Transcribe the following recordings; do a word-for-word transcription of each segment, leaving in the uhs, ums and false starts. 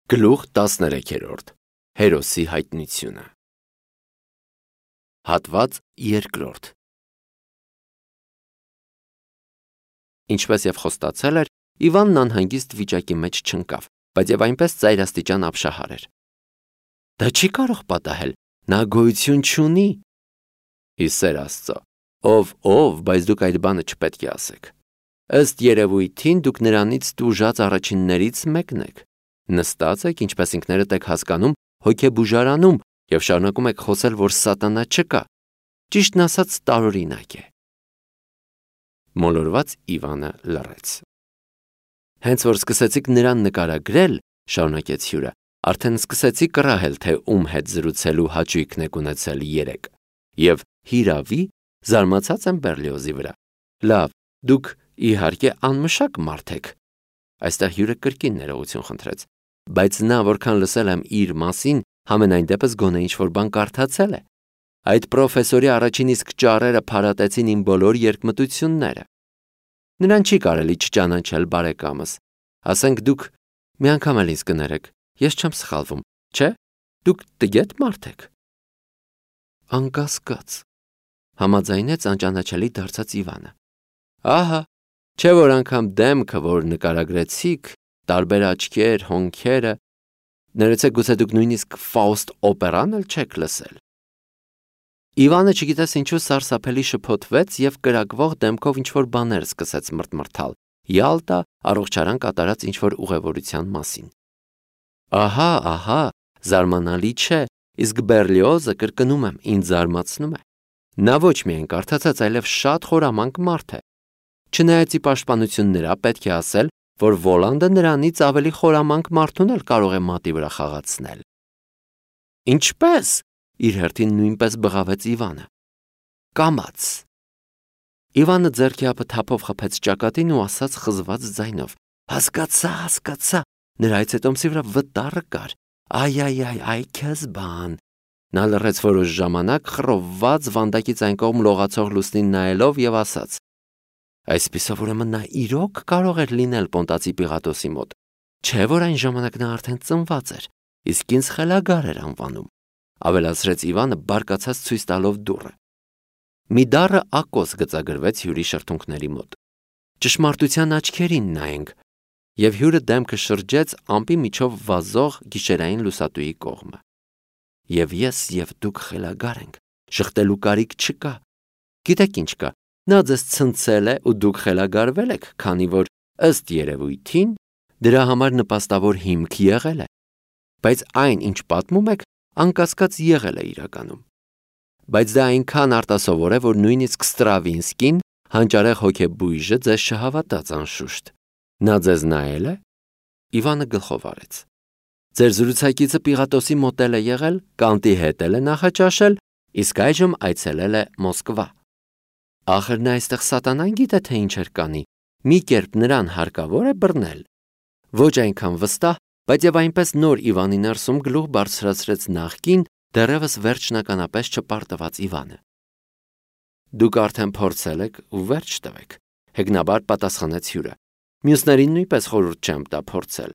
Գլուխ տասներեքերորդ. Հերոսի հայտնությունը։ Հատված երկրորդ։ Ինչպես եւ խոստացել էր, Իվանն անհանգիստ վիճակի մեջ չընկավ, բայց եւ այնպես ծայրաստիճան ապշահար էր։ Դա չի կարող պատահել, նա գոյություն չունի։ Իսեր Աստծո, ով ով, բայց դուք այդ բանը չպետք է ասեք։ Ըստ երևույթին դուք նրանից տուժած առաջիններից մեկն եք։ Նստած եք, ինչպես ինքներդ եք հասկանում, հոգեբուժարանում եւ շարունակում եք խոսել, որ սատանա չկա։ Ճիշտն ասած, տարօրինակ է։ Մոլորված Իվանը լռեց։ Հենց որ սկսեցիք նրան նկարագրել, շարունակեց հյուրը, արդեն սկսեցի կռահել, թե ում հետ զրուցելու հաճույքն եք ունեցել երեկ։ Եվ հիրավի զարմացած եմ Բերլիոզի վրա։ Լավ, դուք իհարկե անմշակ մարդ եք։ Այստեղ հյուրը կրկին ներողություն խնդրեց, բայց նա որքան լսել եմ իր մասին, համենայն դեպս գոնե ինչ-որ բան կարդացել է։ Այդ պրոֆեսորի առաջին իսկ ճառերը փարատեցին իմ բոլոր երկմտությունները։ Նրան չի կարելի չճանաչել բարեկամս։ Ասենք դուք մի անգամ էլ ինձ կներեք, ես չեմ սխալվում, չէ՞։ Դուք տգետ մարդ եք։ Անկասկած, համաձայնեց անճանաչելի դարձած Իվանը։ Ահա, չէ՞ որ անգամ դեմքը, որ նկարագրեցիք, տարբեր աչքեր, հոնքերը, ներեցեք գուցե դուք նույնիսկ Ֆաուստ օպերան էլ չեք լսել։ Իվանը չգիտես ինչու սարսափելի շփոթվեց եւ կրակվող դեմքով ինչ-որ բաներ սկսեց մռթմռթալ, Յալտա առողջարան կատարած ինչ-որ ուղևորության մասին։ Ահա, ահա, զարմանալի չէ, իսկ Բերլիոզը, կրկնում եմ, ինձ զարմացնում է։ Նա ոչ միայն կարդացած, այլև շատ խորամանկ մարդ է։ Չնայած ի պաշտպանություն նրա, պետք է ասել, որ Վոլանդը նրանից ավելի խորամանկ մարդուն էլ կարող է մատի վրա խաղացնել։ Ինչպես։ Իր հերթին նույնպես բղավեց Իվանը։ Կամաց։ Իվանը ձեռքի ափը թափով խփեց ճակատին ու ասաց խզված ձայնով. Հասկացա, հասկացա, նրա այցետոմսի վրա վտարը կար։ Այ-այ-այ, այ քեզ բան։ Նա լռեց որոշ ժամանակ, խռովված վանդակից այն կողմ լողացող լուսնին նայելով եւ ասաց. Այսպիսով ուրեմն նա իրոք կարող էր լինել Պոնտացի Պիղատոսի մոտ։ Չէ՞ որ այն ժամանակ նա արդեն ծնված էր, իսկ ինձ խելագար էր անվանում։ Ավելացրեց Իվանը բարկացած ցույց տալով դուռը։ Մի դառը ակոս գծագրվեց հյուրի շրթունքների մոտ։ Ճշմարտության աչքերին նայենք, եւ հյուրը դեմքը շրջեց ամպի միջով վազող գիշերային լուսատուի կողմը։ Եվ ես եւ դուք խելագար ենք, շղթելու կարիք չկա։ Գիտեք ինչ կա, նա ձեզ ցնցել է ու դուք խելագարվել եք, քանի որ ըստ երևույթին դրա համար նպաստավոր հիմք եղել է։ Բայց այն, ինչ պատմում եք, անկասկած եղել է իրականում։ Բայց դա այնքան արտասովոր է, որ նույնիսկ Ստրավինսկին, հանճարեղ հոգեբույժը, ձեզ չհավատաց անշուշտ։ Նա ձեզ նայել է։ Իվանը գլխով արեց։ Ձեր զրուցակիցը Պիղատոսի մոտ է եղել, Կանտի հետ է նախաճաշել, իսկ այժմ այցելել է Մոսկվա։ Ախր նա այստեղ սատանան գիտե թե ինչ էր կանի, մի կերպ նրան հարկավոր է բռնել։ Ոչ այնքան վստահ, բայց եւ այնպես նոր Իվանի ներսում գլուխ բարձրացրեց նախկին, դեռևս վերջնականապես չպարտված Իվանը։ Դուք արդեն փորձել եք ու վերջ տվեք, հեգնաբար պատասխանեց հյուրը։ Մյուսներին նույնպես խորհուրդ չեմ տա փորձել։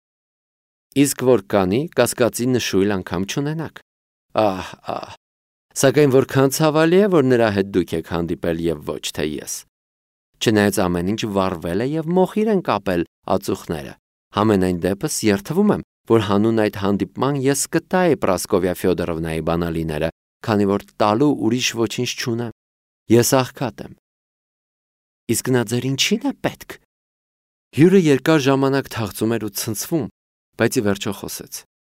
Իսկ որ կանի, կասկածի նշույլ անգամ չունենաք։ Ահ, ահ, սակայն որքան ցավալի է, որ նրա հետ դուք եք հանդիպել եւ ոչ թե ես։ Չնայած ամեն ինչ վառվել է եւ մոխիր են կապել ածուխները։ Համենայն դեպս երթվում եմ, որ հանուն այդ հանդիպման ես կտայի Պրասկովիա Ֆյոդորովնայի բանալիները, քանի որ տալու ուրիշ ոչինչ չունեմ։ Ես աղքատ եմ։ Իսկ նա ձեր ինչին է պետք։ Հյուրը երկար ժամանակ թախծում էր ու ցնցվում, բայց ի վերջո խոսեց։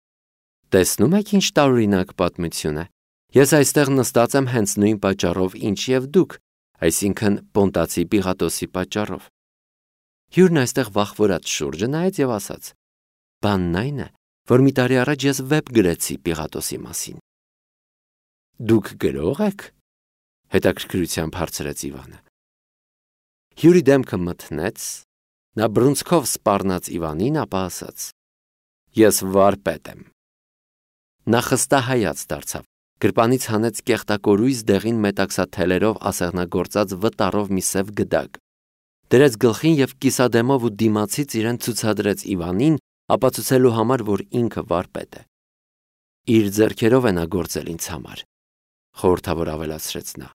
Տեսնում եք ինչ տարօրինակ պատմություն է։ Ես այստեղ նստած եմ հենց նույն պատճառով, ինչ եւ դուք, այսինքն Պոնտացի Պիղատոսի պատճառով։ Հյուրն այստեղ վախվորած շուրջը նայեց եւ ասաց. Բանն այն է, որ մի տարի առաջ ես վեպ գրեցի Պիղատոսի մասին։ Դուք գրող եք։ Հետաքրքրությամբ հարցրեց Իվանը։ Հյուրի դեմքը մթնեց, նա բռունցքով սպառնաց Իվանին, ապա ասաց. Ես վարպետ եմ։ Նա խստահայաց դարձավ, գրպանից հանեց կեղտակորույս դեղին մետաքսաթելերով ասեղնագործած վտարով մի սև գդակ։ Դրեց գլխին եւ կիսադեմով ու դիմացից իրեն ցուցադրեց Իվանին, ապացուցելու համար, որ ինքը վարպետ է։ Իր ձեռքերով է նա գործել ինձ համար, խորհրդավոր ավելացրեց նա։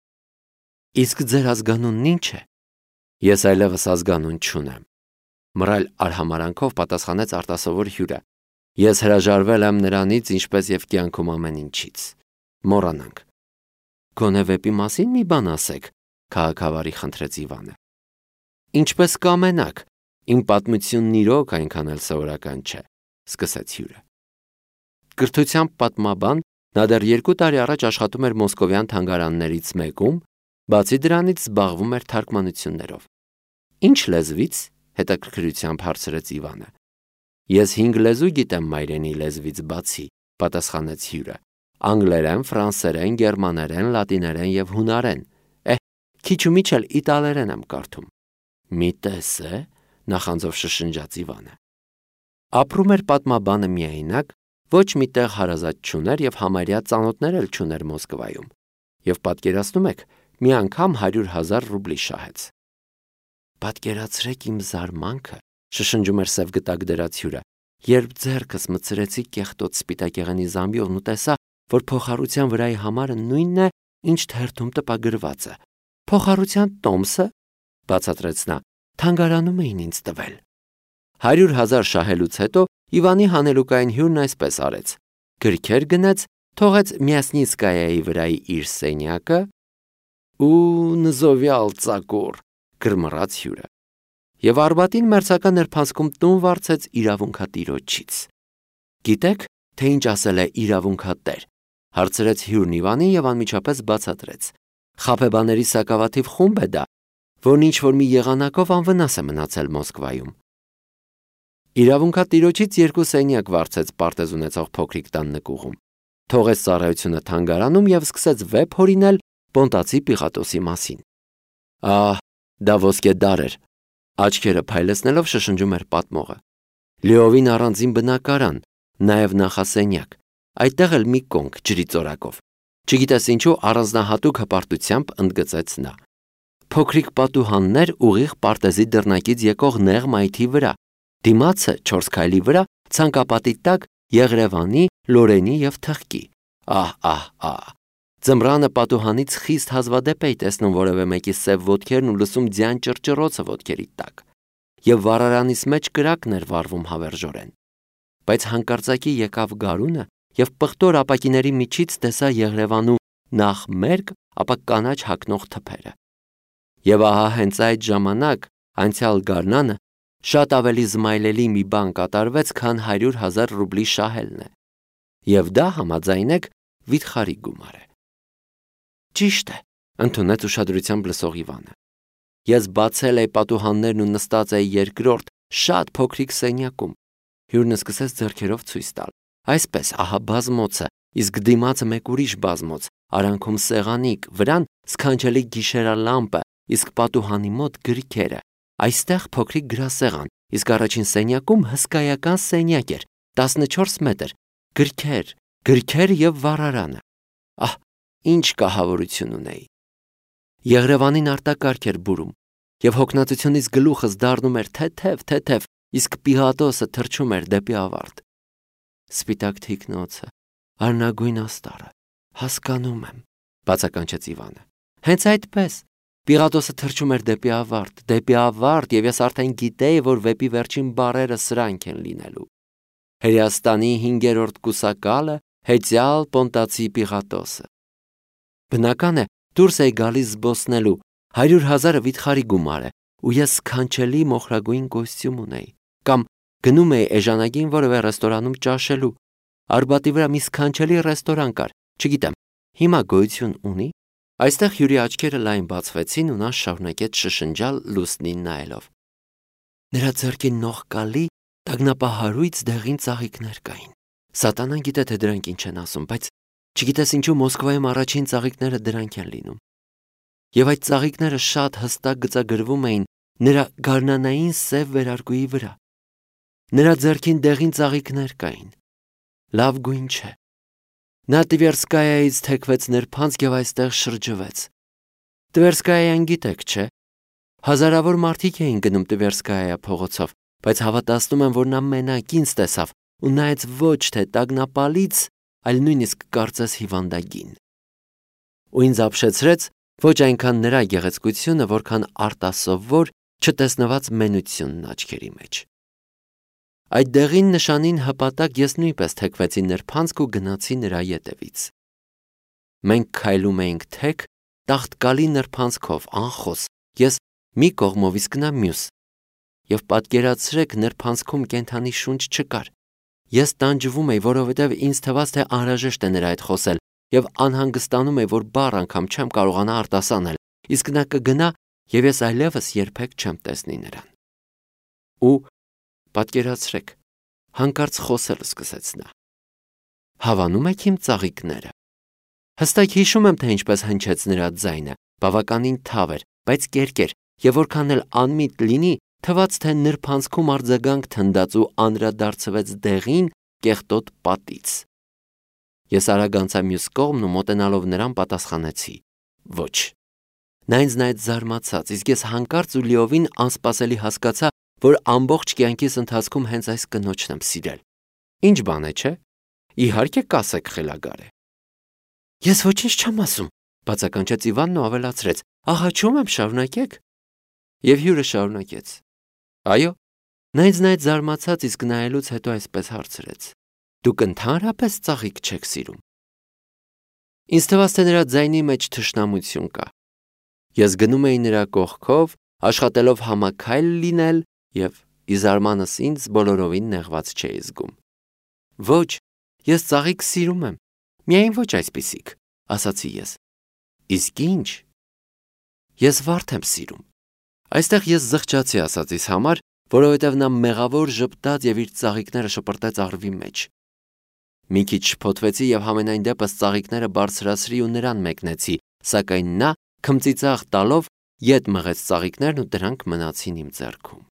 Իսկ ձեր ազգանունն ի՞նչ է։ Ես այլևս ազգանուն չունեմ, մռայլ արհամարանքով պատասխանեց արտասովոր հյուրը։ Ես հրաժարվել եմ նրանից, ինչպես եւ կյանքում ամեն ինչից։ Մոռանանք։ Գոնե վեպի մասին մի բան ասեք, քաղաքավարի խնդրեց Իվանը։ Ինչպես կամենաք, իմ պատմությունն իրոք այնքան էլ սովորական չէ, սկսեց հյուրը։ Կրթությամբ պատմաբան, նա դեռ երկու տարի առաջ աշխատում էր մոսկովյան թանգարաններից մեկում, բացի դրանից զբաղվում էր թարգմանություններով։ Ինչ լեզվից, հետաքրքրությամբ հարցրեց Իվանը։ Ես հինգ լեզու գիտեմ մայրենի լեզվից բացի, պատասխանեց հյուրը։ Անգլերեն, ֆրանսերեն, գերմաներեն, լատիներեն եւ հունարեն։ Էհ, քիչ ու միչ էլ իտալերեն եմ կարդում։ Մի տես է, նախանձով շշնջաց Իվանը։ Ապրում էր պատմաբանը միայնակ, ոչ մի տեղ հարազատ չուներ եւ համարյա ծանոթներ էլ չուներ Մոսկվայում։ Եվ պատկերացնում եք, մի անգամ հարյուր հազար ռուբլի շահեց։ Պատկերացրեք իմ զարմանքը, շշնջում էր սև գտակ դրած հյուրը, երբ ձեռքս մտցրեցի կեղտոտ սպիտակեղենի զամբիողն ու տեսա, որ փոխառության վրայի համարը նույնն է, ինչ թերթում տպագրվածը։ Փոխառության տոմսը, բացատրեց նա, թանգարանում էին ինձ տվել։ Հարյուր հազար շահելուց հետո Իվանի հանելուկային հյուրն այսպես արեց. գրքեր գնեց, թողեց Մյասնիսկայայի վրայի իր սենյակը ու նզովյալ ծակուր, գրմռաց հյուրը։ Եվ Արբատին մերձական նրբանցքում տուն վարձեց իրավունքատիրոջից։ Գիտեք, թե ինչ ասել է իրավունքատեր, հարցրեց հյուրն Իվանին եւ անմիջապես բացատրեց։ Խաբեբաների սակավաթիվ խումբ է դա, որն ինչ որ մի եղանակով անվնաս է մնացել Մոսկվայում։ Իրավունքատիրոջից երկու սենյակ վարձեց պարտեզ ունեցող փոքրիկ տան նկուղում, թողեց ծառայությունը թանգարանում եւ սկսեց վեպ հորինել Պոնտացի Պիղատոսի մասին։ Ահ, դա ոսկե դար էր, աչքերը փայլեցնելով շշնջում էր պատմողը։ Լիովին առանձին բնակարան, նաեւ նախասենյակ, այդտեղ էլ մի կոնք ջրի ծորակով։ Չգիտես ինչու առանձնահատուկ հպարտությամբ ընդգծեց նա։ Փոքրիկ պատուհաններ ուղիղ պարտեզի դռնակից եկող նեղ մայթի վրա, դիմացը չորս քայլի վրա ցանկապատի տակ Եղրևանի, Լորենի եւ Թղկի։ Ահ, ահ, ահ։ Ձմռանը պատուհանից խիստ հազվադեպ էի տեսնում որևէ մեկի սև ոտքերն ու լսում ձյան ճռճռոցը ոտքերի տակ։ Եվ վառարանիս մեջ կրակն էր վառվում հավերժորեն։ Բայց հանկարծակի եկավ գարունը եւ պղտոր ապակիների միջից տեսա Եղրևանու նախ մերկ, ապա կանաչ հագնող թփերը։ Եվ ահա հենց այդ ժամանակ անցյալ գարնանը շատ ավելի զմայլելի մի բան կատարվեց, քան հարյուր հազար ռուբլի շահելն է։ Եվ դա համաձայնեք վիթխարի գումար է։ Ճիշտ է, ընդունեց ուշադրությամբ լսող Իվանը։ Ես բացել էի պատուհաններն ու նստած էի երկրորդ շատ փոքրիկ սենյակում։ Հյուրն սկսեց ձեռքերով ցույց տալ։ Այսպես, ահա բազմոցը, իսկ դիմացը մեկ ուրիշ բազմոց, արանքում սեղանիկ, վրան սքանչելի գիշերալամպը, իսկ պատուհանի մոտ գրքերը։ Այստեղ փոքրիկ գրասեղան, իսկ առաջին սենյակում հսկայական սենյակ էր, տասնչորս մետր, գրքեր, գրքեր եւ վառարանը։ Ահ, ինչ կահավորություն ունեի։ Եղրևանին արտակարգ էր բուրում, եւ հոգնածությունից գլուխս դառնում էր թեթև, թեթև, իսկ Պիղատոսը թռչում էր դեպի ավարտ։ Սպիտակ թիկնոցը, արնագույն աստառը, հասկանում եմ, բացականչեց Իվանը։ Հենց այդպես Պիղատոսը թռչում էր դեպի ավարտ, դեպի ավարտ, եւ ես արդեն գիտեի, որ վեպի վերջին բառերը սրանք են լինելու։ Հրեաստանի հինգերորդ կուսակալը, հեծյալ Պոնտացի Պիղատոսը։ Բնական է, դուրս էի գալիս զբոսնելու, հարյուր հազարը վիթխարի գումար է, ու ես սքանչելի մոխրագույն կոստյում ունեի, կամ գնում էի էժանագին որևէ ռեստորանում ճաշելու։ Արբատի վրա մի սքանչելի ռեստորան կար, չգիտեմ, հիմա գոյություն ունի։ Այստեղ հյուրի աչքերը լայն բացվեցին ու նա շարունակեց շշնջալ լուսնին նայելով։ Նրա ձեռքին նողկալի, տագնապահարույց դեղին ծաղիկներ կային։ Սատանան գիտե թե դրանք ինչ են ասում, բայց չգիտես ինչու Մոսկվայում առաջին ծաղիկները դրանք են լինում։ Եվ այդ ծաղիկները շատ հստակ գծագրվում էին նրա գարնանային սև վերարկուի վրա։ Նրա ձեռքին դեղին ծաղիկներ կային։ Լավ գույն չէ։ Նա Տվերսկայայից թեքվեց նրբանց եւ այստեղ շրջվեց։ Տվերսկայան գիտեք, չէ՞։ Հազարավոր մարդիկ էին գնում Տվերսկայա փողոցով, բայց հավատացնում եմ, որ նա մենակ ինձ տեսավ ու նայեց ոչ թե տագնապալից, այլ նույնիսկ կարծես հիվանդագին։ Ու ինձ ապշեցրեց ոչ այնքան նրա գեղեցկությունը, որքան արտասովոր, չտեսնված մենությունն աչքերի մեջ։ Այդ դեղին նշանին հպատակ ես նույնպես թեքվեցի նրբանցք ու գնացի նրա ետևից։ Մենք քայլում էինք թեք, տաղտկալի նրբանցքով, անխոս, ես մի կողմով, իսկ նա մյուս։ Եվ պատկերացրեք, նրբանցքում կենդանի շունչ չկար։ Ես տանջվում էի, որովհետև ինձ թվաց, թե անհրաժեշտ է նրա հետ խոսել, եւ անհանգստանում էի, որ բառ անգամ չեմ կարողանա արտասանել, իսկ նա կգնա, եւ ես այլևս երբեք չեմ տեսնի նրան։ Ու պատկերացրեք, հանկարծ խոսել սկսեց նա։ Հավանում եք իմ ծաղիկները։ Հստակ հիշում եմ, թե ինչպես հնչեց նրա ձայնը, բավականին թավ էր, բայց կերկեր, եւ որքան էլ անմիտ լինի, թվաց, թե նրբանցքում արձագանք թնդաց ու անդրադարձվեց դեղին կեղտոտ պատից։ Ես արագ անցա մյուս կողմն ու մոտենալով նրան պատասխանեցի. Ոչ։ Նա ինձ նայեց զարմացած, իսկ ես հանկարծ ու լիովին անսպասելի հասկացա, որ ամբողջ կյանքիս ընթացքում հենց այս կնոջն եմ սիրել։ Ինչ բան է, չէ՞։ Իհարկե կասեք, խելագար է։ Ես ոչինչ չեմ ասում, բացականչեց Իվանն ու ավելացրեց. Աղաչում եմ, շարունակեք։ Եվ հյուրը շարունակեց. Այո, նա ինձ նայեց զարմացած, իսկ նայելուց հետո այսպես հարցրեց. Դուք ընդհանրապես ծաղիկ չեք սիրում։ Ինձ թվաց, թե նրա ձայնի մեջ թշնամություն կա։ Ես գնում էի նրա կողքով, աշխատելով համաքայլ լինել եւ ի զարմանս ինձ բոլորովին նեղված չէի զգում։ Ոչ, ես ծաղիկ սիրում եմ, միայն ոչ այսպիսիք, ասացի ես։ Իսկ ինչ։ Ես վարդ եմ սիրում։ Այստեղ ես զղջացի ասածիս համար, որովհետև նա մեղավոր ժպտաց եւ իր ծաղիկները շպրտեց առվի մեջ։ Մի քիչ շփոթվեցի եւ համենայն դեպս ծաղիկները բարձրացրի ու նրան մեկնեցի, սակայն նա քմծիծաղ տալով ետ մղեց ծաղիկներն ու դրանք մնացին իմ ձեռքում։